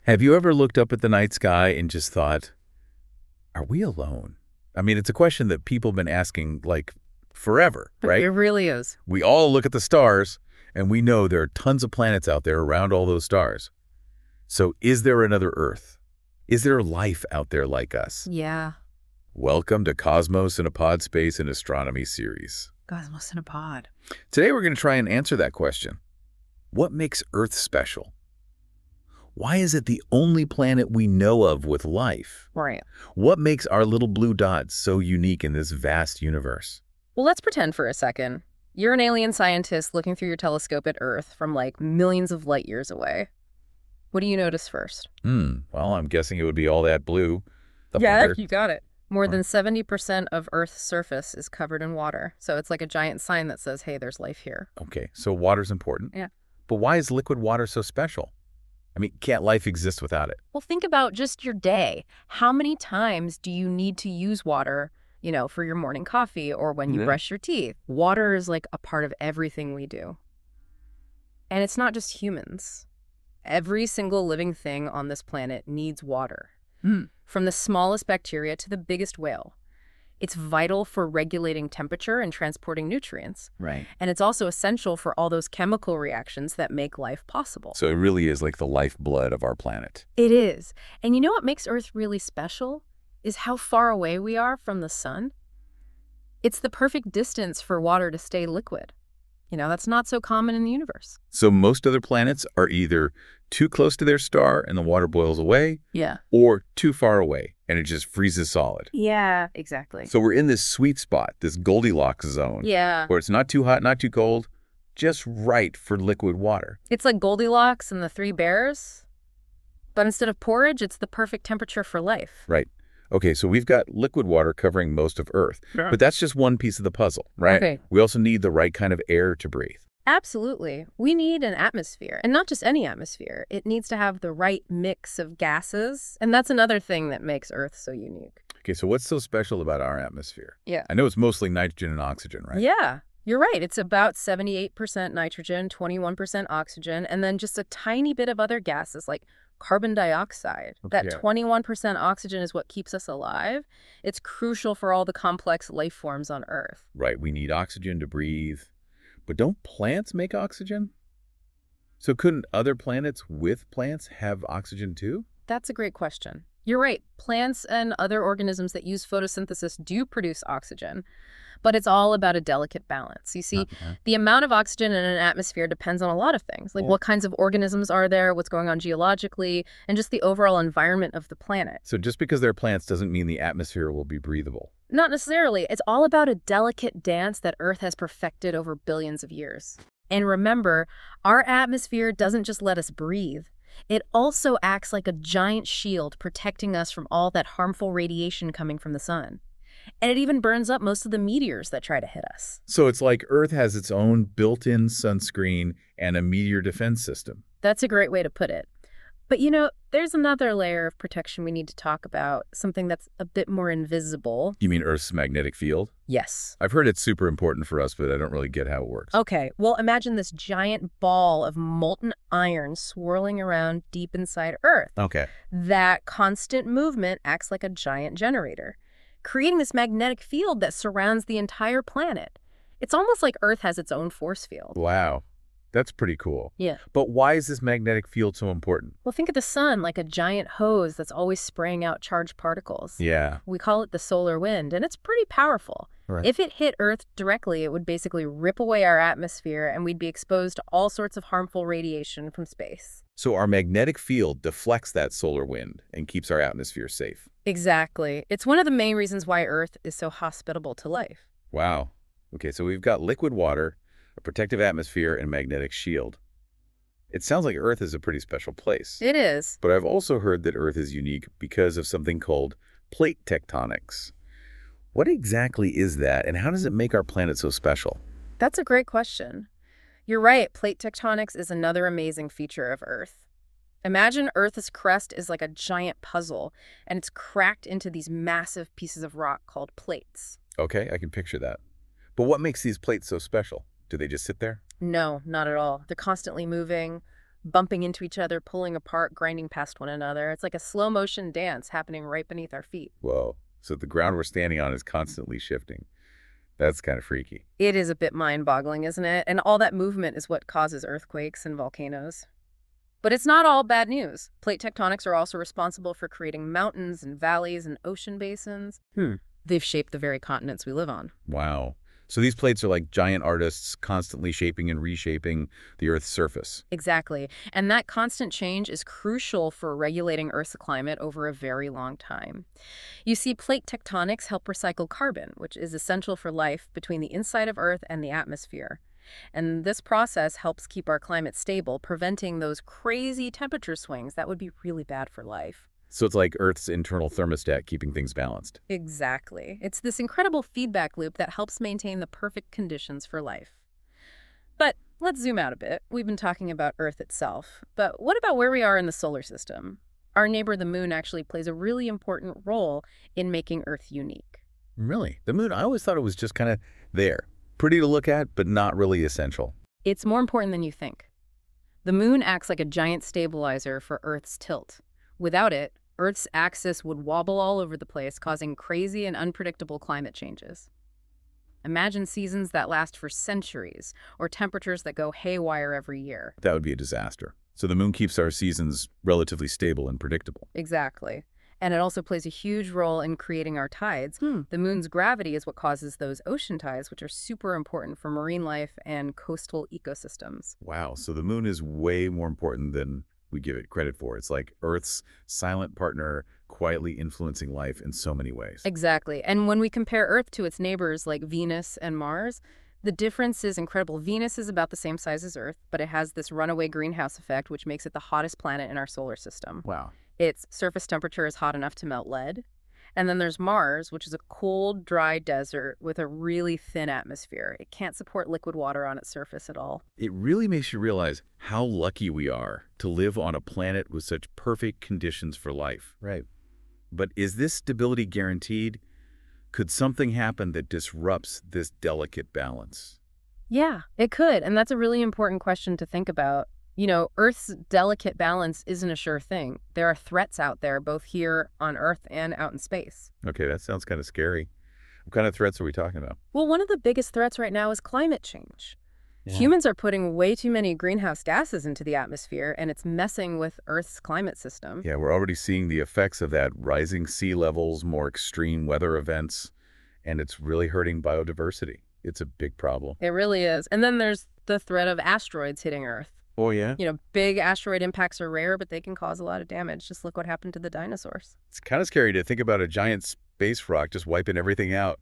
Have you ever looked up at the night sky and just thought, are we alone? I mean, it's a question that people have been asking like forever, It right? really is. We all look at the stars and we know there are tons of planets out there around all those stars. So is there another Earth? Is there life out there like us? Yeah. Welcome to Cosmos in a Pod Space and Astronomy series. Cosmos in a pod. Today we're going to try and answer that question. What makes Earth special? Why is it the only planet we know of with life? Right. What makes our little blue dot so unique in this vast universe? Well, let's pretend for a second. You're an alien scientist looking through your telescope at Earth from like millions of light years away. What do you notice first? Well, I'm guessing it would be all that blue. The Yeah, water. you got it. More than 70% of Earth's surface is covered in water. So it's like a giant sign that says, hey, there's life here. Okay, so water's important. Yeah. But why is liquid water so special? I mean, can't life exist without it? Well, think about just your day. How many times do you need to use water, for your morning coffee or when you Yeah. brush your teeth? Water is like a part of everything we do. And it's not just humans. Every single living thing on this planet needs water. From the smallest bacteria to the biggest whale. It's vital for regulating temperature and transporting nutrients. Right. And it's also essential for all those chemical reactions that make life possible. So it really is like the lifeblood of our planet. It is. And you know what makes Earth really special? Is how far away we are from the sun. It's the perfect distance for water to stay liquid. That's not so common in the universe. So most other planets are either too close to their star and the water boils away, Yeah. or too far away and it just freezes solid. Yeah, exactly. So we're in this sweet spot, this Goldilocks zone, Yeah. where it's not too hot, not too cold, just right for liquid water. It's like Goldilocks and the Three Bears, but instead of porridge, it's the perfect temperature for life. Right. Okay, so we've got liquid water covering most of Earth, but that's just one piece of the puzzle, right? Okay. We also need the right kind of air to breathe. Absolutely. We need an atmosphere, and not just any atmosphere. It needs to have the right mix of gases, and that's another thing that makes Earth so unique. Okay, so what's so special about our atmosphere? Yeah. I know it's mostly nitrogen and oxygen, right? Yeah, you're right. It's about 78% nitrogen, 21% oxygen, and then just a tiny bit of other gases like carbon dioxide. That Yeah. 21% oxygen is what keeps us alive. It's crucial for all the complex life forms on Earth. Right, we need oxygen to breathe. But don't plants make oxygen? So couldn't other planets with plants have oxygen too? That's a great question. You're right. Plants and other organisms that use photosynthesis do produce oxygen, but it's all about a delicate balance. You see, Uh-huh. the amount of oxygen in an atmosphere depends on a lot of things, like Yeah. what kinds of organisms are there, what's going on geologically, and just the overall environment of the planet. So just because they're plants doesn't mean the atmosphere will be breathable. Not necessarily. It's all about a delicate dance that Earth has perfected over billions of years. And remember, our atmosphere doesn't just let us breathe. It also acts like a giant shield protecting us from all that harmful radiation coming from the sun. And it even burns up most of the meteors that try to hit us. So it's like Earth has its own built-in sunscreen and a meteor defense system. That's a great way to put it. But there's another layer of protection we need to talk about, something that's a bit more invisible. You mean Earth's magnetic field? Yes. I've heard it's super important for us, but I don't really get how it works. Okay, well, imagine this giant ball of molten iron swirling around deep inside Earth. Okay. That constant movement acts like a giant generator, creating this magnetic field that surrounds the entire planet. It's almost like Earth has its own force field. Wow. That's pretty cool. Yeah. But why is this magnetic field so important? Well, think of the sun like a giant hose that's always spraying out charged particles. Yeah. We call it the solar wind, and it's pretty powerful. Right. If it hit Earth directly, it would basically rip away our atmosphere, and we'd be exposed to all sorts of harmful radiation from space. So our magnetic field deflects that solar wind and keeps our atmosphere safe. Exactly. It's one of the main reasons why Earth is so hospitable to life. Wow. Okay, so we've got liquid water, a protective atmosphere, and a magnetic shield. It sounds like Earth is a pretty special place. It is. But I've also heard that Earth is unique because of something called plate tectonics. What exactly is that, and how does it make our planet so special? That's a great question. You're right, plate tectonics is another amazing feature of Earth. Imagine Earth's crust is like a giant puzzle, and it's cracked into these massive pieces of rock called plates. Okay, I can picture that. But what makes these plates so special? Do they just sit there? No, not at all. They're constantly moving. bumping into each other, pulling apart, grinding past one another. It's like a slow-motion dance happening right beneath our feet. Whoa. So the ground we're standing on is constantly shifting. That's kind of freaky. It is a bit mind-boggling, isn't it? And all that movement is what causes earthquakes and volcanoes. But it's not all bad news. Plate tectonics are also responsible for creating mountains and valleys and ocean basins. They've shaped the very continents we live on. Wow. So these plates are like giant artists constantly shaping and reshaping the Earth's surface. Exactly. And that constant change is crucial for regulating Earth's climate over a very long time. You see, plate tectonics help recycle carbon, which is essential for life between the inside of Earth and the atmosphere. And this process helps keep our climate stable, preventing those crazy temperature swings that would be really bad for life. So it's like Earth's internal thermostat keeping things balanced. Exactly. It's this incredible feedback loop that helps maintain the perfect conditions for life. But let's zoom out a bit. We've been talking about Earth itself, but what about where we are in the solar system? Our neighbor, the moon, actually plays a really important role in making Earth unique. Really? The moon, I always thought it was just kind of there. Pretty to look at, but not really essential. It's more important than you think. The moon acts like a giant stabilizer for Earth's tilt. Without it, Earth's axis would wobble all over the place, causing crazy and unpredictable climate changes. Imagine seasons that last for centuries, or temperatures that go haywire every year. That would be a disaster. So the moon keeps our seasons relatively stable and predictable. Exactly. And it also plays a huge role in creating our tides. The moon's gravity is what causes those ocean tides, which are super important for marine life and coastal ecosystems. Wow, so the moon is way more important than we give it credit for. It's like Earth's silent partner, quietly influencing life in so many ways. Exactly. And when we compare Earth to its neighbors like Venus and Mars, the difference is incredible. Venus is about the same size as Earth, but it has this runaway greenhouse effect, which makes it the hottest planet in our solar system. Wow. Its surface temperature is hot enough to melt lead. And then there's Mars, which is a cold, dry desert with a really thin atmosphere. It can't support liquid water on its surface at all. It really makes you realize how lucky we are to live on a planet with such perfect conditions for life. Right. But is this stability guaranteed? Could something happen that disrupts this delicate balance? Yeah, it could. And that's a really important question to think about. You know, Earth's delicate balance isn't a sure thing. There are threats out there, both here on Earth and out in space. Okay, that sounds kind of scary. What kind of threats are we talking about? Well, one of the biggest threats right now is climate change. Humans are putting way too many greenhouse gases into the atmosphere, and it's messing with Earth's climate system. Yeah, we're already seeing the effects of that: rising sea levels, more extreme weather events, and it's really hurting biodiversity. It's a big problem. It really is. And then there's the threat of asteroids hitting Earth. Oh, yeah? You know, big asteroid impacts are rare, but they can cause a lot of damage. Just look what happened to the dinosaurs. It's kind of scary to think about a giant space rock just wiping everything out.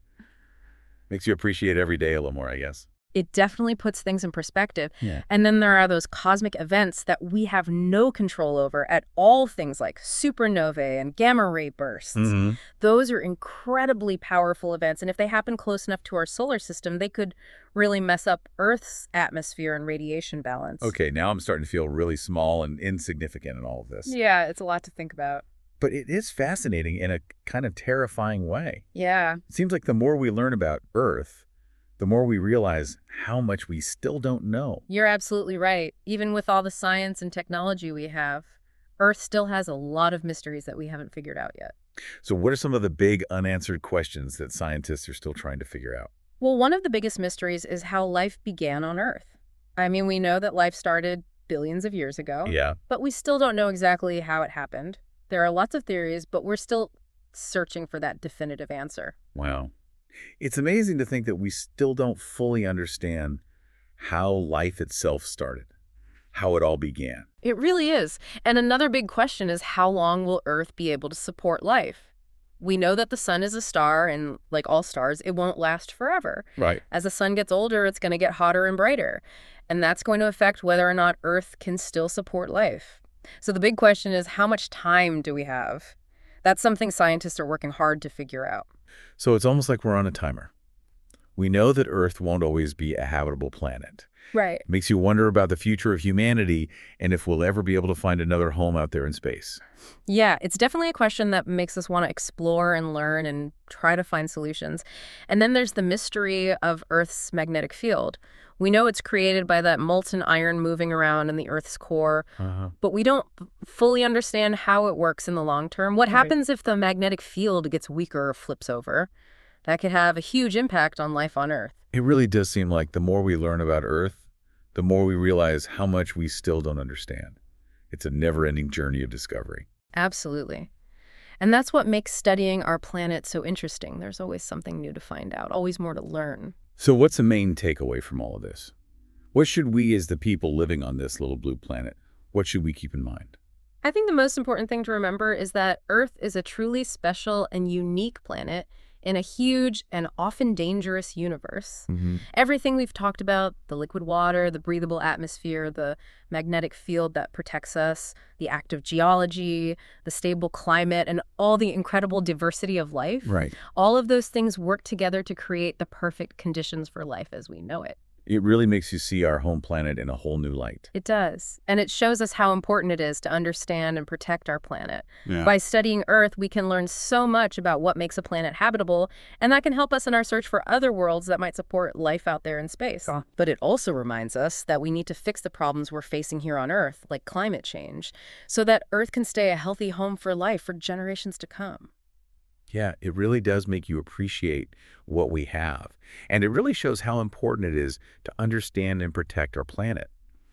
Makes you appreciate every day a little more, I guess. It definitely puts things in perspective. Yeah. And then there are those cosmic events that we have no control over at all, things like supernovae and gamma ray bursts. Those are incredibly powerful events. And if they happen close enough to our solar system, they could really mess up Earth's atmosphere and radiation balance. Okay, now I'm starting to feel really small and insignificant in all of this. Yeah, it's a lot to think about. But it is fascinating in a kind of terrifying way. Yeah. It seems like the more we learn about Earth, the more we realize how much we still don't know. You're absolutely right. Even with all the science and technology we have, Earth still has a lot of mysteries that we haven't figured out yet. So what are some of the big unanswered questions that scientists are still trying to figure out? Well, one of the biggest mysteries is how life began on Earth. I mean, we know that life started billions of years ago. Yeah. But we still don't know exactly how it happened. There are lots of theories, but we're still searching for that definitive answer. Wow. It's amazing to think that we still don't fully understand how life itself started, how it all began. It really is. And another big question is, how long will Earth be able to support life? We know that the sun is a star, and like all stars, it won't last forever. Right. As the sun gets older, it's going to get hotter and brighter. And that's going to affect whether or not Earth can still support life. So the big question is, how much time do we have? That's something scientists are working hard to figure out. So it's almost like we're on a timer. We know that Earth won't always be a habitable planet. Right. It makes you wonder about the future of humanity and if we'll ever be able to find another home out there in space. Yeah, it's definitely a question that makes us want to explore and learn and try to find solutions. And then there's the mystery of Earth's magnetic field. We know it's created by that molten iron moving around in the Earth's core, Uh-huh. but we don't fully understand how it works in the long term. What Right. happens if the magnetic field gets weaker or flips over? That could have a huge impact on life on Earth. It really does seem like the more we learn about Earth, the more we realize how much we still don't understand. It's a never-ending journey of discovery. Absolutely. And that's what makes studying our planet so interesting. There's always something new to find out, always more to learn. So what's the main takeaway from all of this? What should we as the people living on this little blue planet, what should we keep in mind? I think the most important thing to remember is that Earth is a truly special and unique planet in a huge and often dangerous universe. Everything we've talked about, the liquid water, the breathable atmosphere, the magnetic field that protects us, the active geology, the stable climate, and all the incredible diversity of life, Right. all of those things work together to create the perfect conditions for life as we know it. It really makes you see our home planet in a whole new light. It does. And it shows us how important it is to understand and protect our planet. Yeah. By studying Earth, we can learn so much about what makes a planet habitable, and that can help us in our search for other worlds that might support life out there in space. But it also reminds us that we need to fix the problems we're facing here on Earth, like climate change, so that Earth can stay a healthy home for life for generations to come. Yeah, it really does make you appreciate what we have. And it really shows how important it is to understand and protect our planet.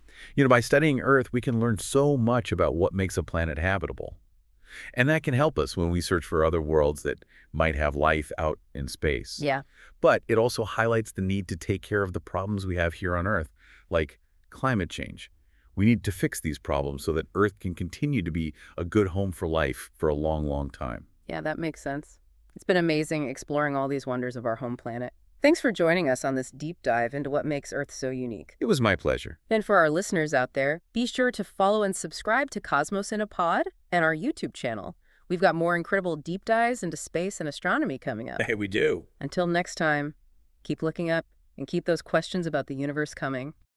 By studying Earth, we can learn so much about what makes a planet habitable. And that can help us when we search for other worlds that might have life out in space. Yeah. But it also highlights the need to take care of the problems we have here on Earth, like climate change. We need to fix these problems so that Earth can continue to be a good home for life for a long, long time. Yeah, that makes sense. It's been amazing exploring all these wonders of our home planet. Thanks for joining us on this deep dive into what makes Earth so unique. It was my pleasure. And for our listeners out there, be sure to follow and subscribe to Cosmos in a Pod and our YouTube channel. We've got more incredible deep dives into space and astronomy coming up. Hey, we do. Until next time, keep looking up and keep those questions about the universe coming.